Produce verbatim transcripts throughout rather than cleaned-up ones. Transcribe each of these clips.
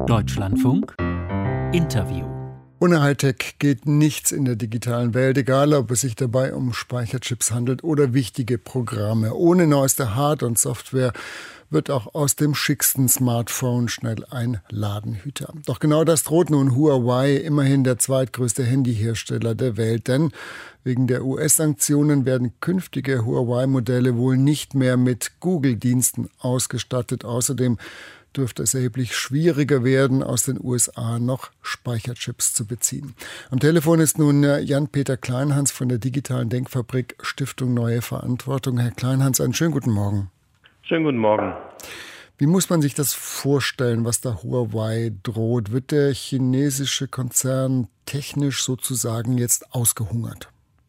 Deutschlandfunk Interview. Ohne Hightech geht nichts in der digitalen Welt, egal ob es sich dabei um Speicherchips handelt oder wichtige Programme. Ohne neueste Hard- und Software wird auch aus dem schicksten Smartphone schnell ein Ladenhüter. Doch genau das droht nun Huawei, immerhin der zweitgrößte Handyhersteller der Welt. Denn wegen der U S-Sanktionen werden künftige Huawei-Modelle wohl nicht mehr mit Google-Diensten ausgestattet. Außerdem dürfte es erheblich schwieriger werden, aus den U S A noch Speicherchips zu beziehen. Am Telefon ist nun Jan-Peter Kleinhans von der digitalen Denkfabrik Stiftung Neue Verantwortung. Herr Kleinhans, einen schönen guten Morgen. Schönen guten Morgen. Wie muss man sich das vorstellen, was da Huawei droht? Wird der chinesische Konzern technisch sozusagen jetzt ausgehungert?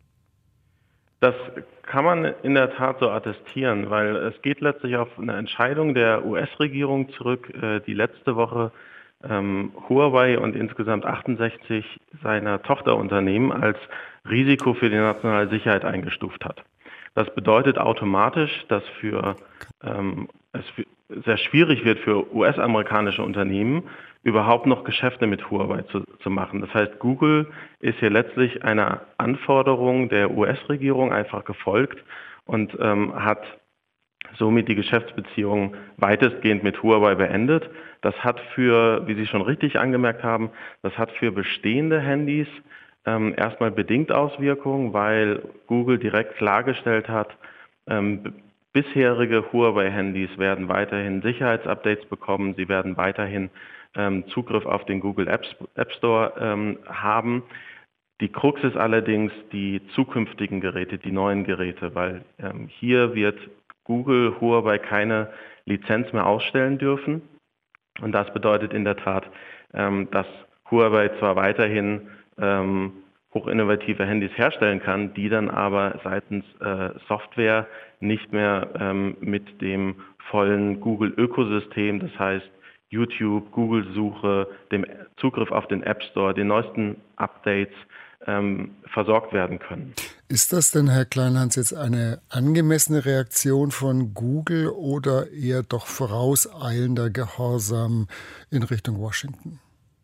Das kann man in der Tat so attestieren, weil es geht letztlich auf eine Entscheidung der U S-Regierung zurück, die letzte Woche ähm, Huawei und insgesamt achtundsechzig seiner Tochterunternehmen als Risiko für die nationale Sicherheit eingestuft hat. Das bedeutet automatisch, dass für, ähm, es sehr schwierig wird für U S-amerikanische Unternehmen, überhaupt noch Geschäfte mit Huawei zu, zu machen. Das heißt, Google ist hier letztlich einer Anforderung der U S-Regierung einfach gefolgt und ähm, hat somit die Geschäftsbeziehungen weitestgehend mit Huawei beendet. Das hat für, wie Sie schon richtig angemerkt haben, das hat für bestehende Handys ähm, erstmal bedingt Auswirkungen, weil Google direkt klargestellt hat, ähm, bisherige Huawei-Handys werden weiterhin Sicherheitsupdates bekommen, sie werden weiterhin ähm, Zugriff auf den Google App, App Store ähm, haben. Die Krux ist allerdings die zukünftigen Geräte, die neuen Geräte, weil ähm, hier wird Google Huawei keine Lizenz mehr ausstellen dürfen. Und das bedeutet in der Tat, ähm, dass Huawei zwar weiterhin ähm, hochinnovative Handys herstellen kann, die dann aber seitens äh, Software nicht mehr ähm, mit dem vollen Google-Ökosystem, das heißt YouTube, Google-Suche, dem Zugriff auf den App Store, den neuesten Updates ähm, versorgt werden können. Ist das denn, Herr Kleinhans, jetzt eine angemessene Reaktion von Google oder eher doch vorauseilender Gehorsam in Richtung Washington?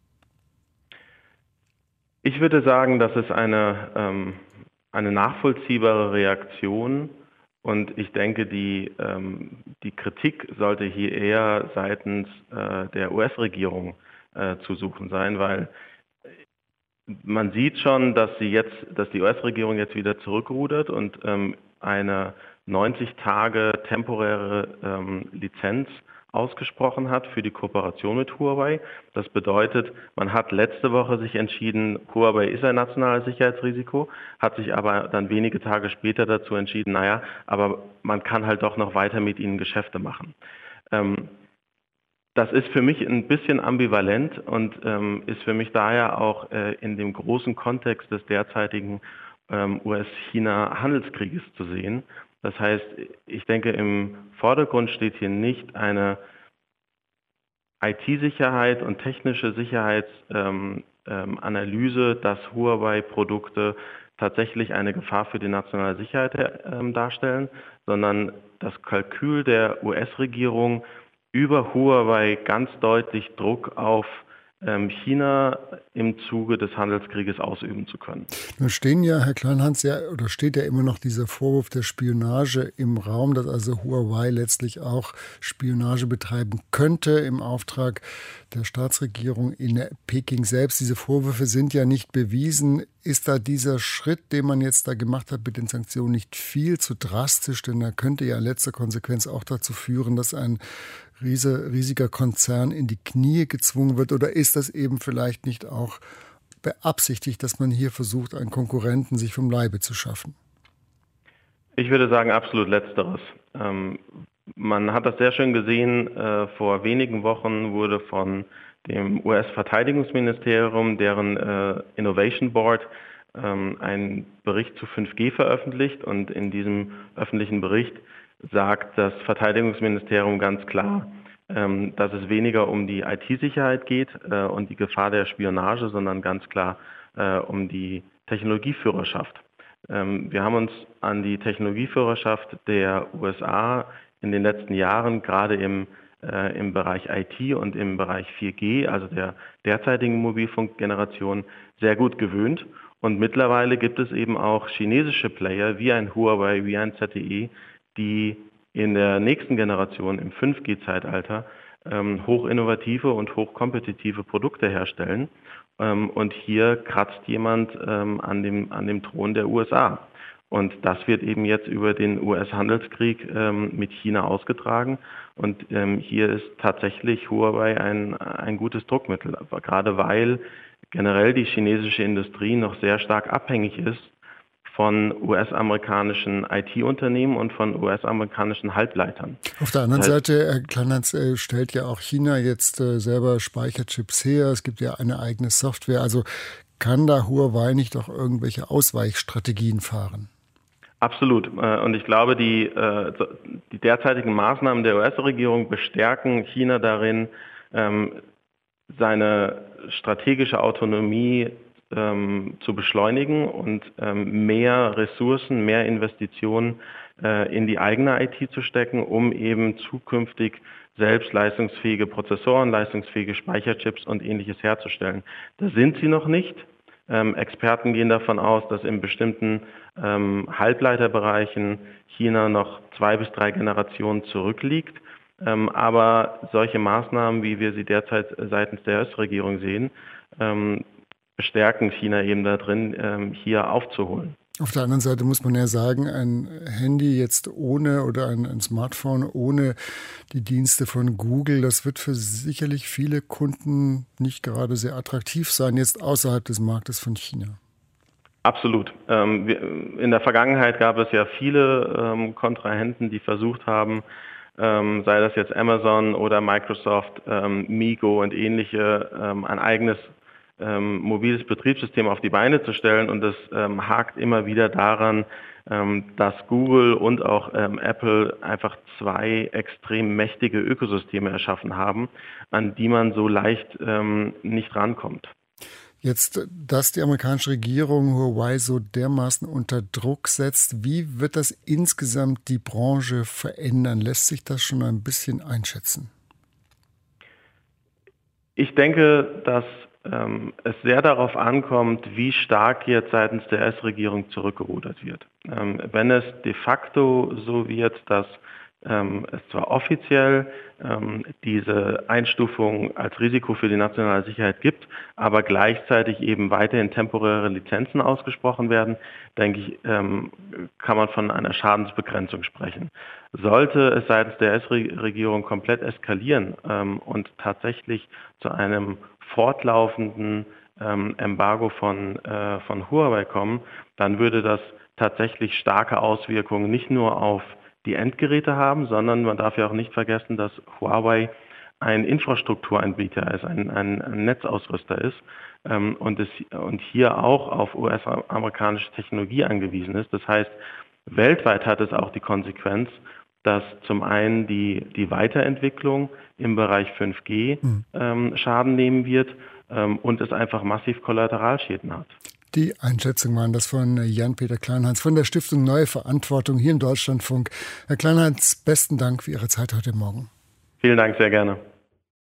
Ich würde sagen, das ist eine, ähm, eine nachvollziehbare Reaktion und ich denke, die, ähm, die Kritik sollte hier eher seitens äh, der U S-Regierung äh, zu suchen sein, weil man sieht schon, dass sie jetzt, dass die U S-Regierung jetzt wieder zurückrudert und ähm, eine neunzig Tage temporäre ähm, Lizenz ausgesprochen hat für die Kooperation mit Huawei. Das bedeutet, man hat letzte Woche sich entschieden, Huawei ist ein nationales Sicherheitsrisiko, hat sich aber dann wenige Tage später dazu entschieden, naja, aber man kann halt doch noch weiter mit ihnen Geschäfte machen. Ähm, Das ist für mich ein bisschen ambivalent und ähm, ist für mich daher auch äh, in dem großen Kontext des derzeitigen ähm, U S-China-Handelskrieges zu sehen. Das heißt, ich denke, im Vordergrund steht hier nicht eine I T-Sicherheit und technische Sicherheitsanalyse, ähm, ähm, dass Huawei-Produkte tatsächlich eine Gefahr für die nationale Sicherheit äh, darstellen, sondern das Kalkül der U S-Regierung, über Huawei ganz deutlich Druck auf ähm, China im Zuge des Handelskrieges ausüben zu können. Nun stehen ja, Herr Kleinhans, ja, oder steht ja immer noch dieser Vorwurf der Spionage im Raum, dass also Huawei letztlich auch Spionage betreiben könnte im Auftrag der Staatsregierung in Peking selbst. Diese Vorwürfe sind ja nicht bewiesen. Ist da dieser Schritt, den man jetzt da gemacht hat mit den Sanktionen, nicht viel zu drastisch? Denn er könnte ja in letzter Konsequenz auch dazu führen, dass ein riesiger Konzern in die Knie gezwungen wird? Oder ist das eben vielleicht nicht auch beabsichtigt, dass man hier versucht, einen Konkurrenten sich vom Leibe zu schaffen? Ich würde sagen, absolut Letzteres. Ähm, man hat das sehr schön gesehen. Äh, vor wenigen Wochen wurde von dem U S-Verteidigungsministerium, deren äh, Innovation Board, ähm, ein Bericht zu fünf G veröffentlicht. Und in diesem öffentlichen Bericht sagt das Verteidigungsministerium ganz klar, ähm, dass es weniger um die I T-Sicherheit geht äh, und die Gefahr der Spionage, sondern ganz klar äh, um die Technologieführerschaft. Ähm, wir haben uns an die Technologieführerschaft der U S A in den letzten Jahren gerade im äh, im Bereich I T und im Bereich vier G, also der derzeitigen Mobilfunkgeneration, sehr gut gewöhnt. Und mittlerweile gibt es eben auch chinesische Player wie ein Huawei, wie ein Z T E, die in der nächsten Generation im fünf G-Zeitalter ähm, hochinnovative und hochkompetitive Produkte herstellen. Ähm, und hier kratzt jemand ähm, an dem, an dem Thron der U S A. Und das wird eben jetzt über den U S-Handelskrieg ähm, mit China ausgetragen. Und ähm, hier ist tatsächlich Huawei ein, ein gutes Druckmittel, gerade weil generell die chinesische Industrie noch sehr stark abhängig ist von U S-amerikanischen I T-Unternehmen und von U S-amerikanischen Halbleitern. Auf der anderen Das heißt, Seite, Herr Kleinhans, äh, stellt ja auch China jetzt äh, selber Speicherchips her. Es gibt ja eine eigene Software. Also kann da Huawei nicht auch irgendwelche Ausweichstrategien fahren? Absolut. Und ich glaube, die, die derzeitigen Maßnahmen der U S-Regierung bestärken China darin, seine strategische Autonomie zu beschleunigen und mehr Ressourcen, mehr Investitionen in die eigene I T zu stecken, um eben zukünftig selbst leistungsfähige Prozessoren, leistungsfähige Speicherchips und Ähnliches herzustellen. Da sind sie noch nicht. Ähm, Experten gehen davon aus, dass in bestimmten ähm, Halbleiterbereichen China noch zwei bis drei Generationen zurückliegt. Ähm, aber solche Maßnahmen, wie wir sie derzeit seitens der U S-Regierung sehen, ähm, bestärken China eben darin, ähm, hier aufzuholen. Auf der anderen Seite muss man ja sagen, ein Handy jetzt ohne oder ein, ein Smartphone ohne die Dienste von Google, das wird für sicherlich viele Kunden nicht gerade sehr attraktiv sein, jetzt außerhalb des Marktes von China. Absolut. Ähm, wir, in der Vergangenheit gab es ja viele ähm, Kontrahenten, die versucht haben, ähm, sei das jetzt Amazon oder Microsoft, ähm, Migo und ähnliche, ähm, ein eigenes Ähm, mobiles Betriebssystem auf die Beine zu stellen, und das ähm, hakt immer wieder daran, ähm, dass Google und auch ähm, Apple einfach zwei extrem mächtige Ökosysteme erschaffen haben, an die man so leicht ähm, nicht rankommt. Jetzt, dass die amerikanische Regierung Huawei so dermaßen unter Druck setzt, wie wird das insgesamt die Branche verändern? Lässt sich das schon ein bisschen einschätzen? Ich denke, dass ähm, es sehr darauf ankommt, wie stark jetzt seitens der U S-Regierung zurückgerudert wird. Ähm, wenn es de facto so wird, dass ähm, es zwar offiziell ähm, diese Einstufung als Risiko für die nationale Sicherheit gibt, aber gleichzeitig eben weiterhin temporäre Lizenzen ausgesprochen werden, denke ich, ähm, kann man von einer Schadensbegrenzung sprechen. Sollte es seitens der U S-Regierung komplett eskalieren ähm, und tatsächlich zu einem fortlaufenden ähm, Embargo von, äh, von Huawei kommen, dann würde das tatsächlich starke Auswirkungen nicht nur auf die Endgeräte haben, sondern man darf ja auch nicht vergessen, dass Huawei ein Infrastrukturanbieter ist, ein, ein, ein Netzausrüster ist ähm, und, es, und hier auch auf U S-amerikanische Technologie angewiesen ist. Das heißt, weltweit hat es auch die Konsequenz, dass zum einen die, die Weiterentwicklung im Bereich fünf G mhm. ähm, Schaden nehmen wird ähm, und es einfach massiv Kollateralschäden hat. Die Einschätzung waren das von Jan-Peter Kleinhans von der Stiftung Neue Verantwortung hier im Deutschlandfunk. Herr Kleinhans, besten Dank für Ihre Zeit heute Morgen. Vielen Dank, sehr gerne.